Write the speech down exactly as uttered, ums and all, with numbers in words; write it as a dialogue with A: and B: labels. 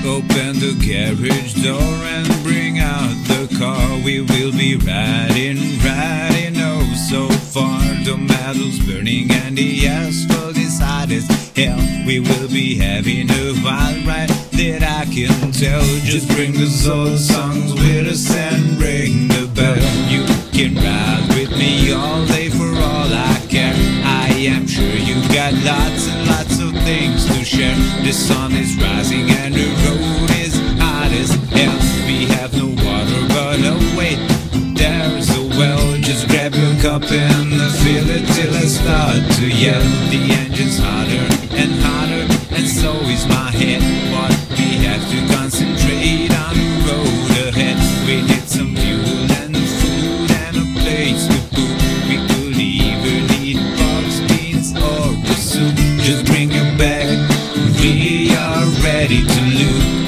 A: Open the garage door and bring out the car. We will be riding, riding oh so far. The metal's burning and the asphalt is hot as hell. We will be having a wild ride that I can tell. Just bring those old songs with us and ring the bell. You can ride with me all day for all I care. I am sure you got lots and lots of things to share. The sun is rising and the road is hot as hell. We have no water but oh wait, there's a well. Just grab your cup and fill it till I start to yell. The engine's hotter and hotter and so is my head. But we have to concentrate on the road ahead. We need some fuel and food and a place to poop. We could even eat bugs, beans or a soup. Just bring your bag, we are ready to loot.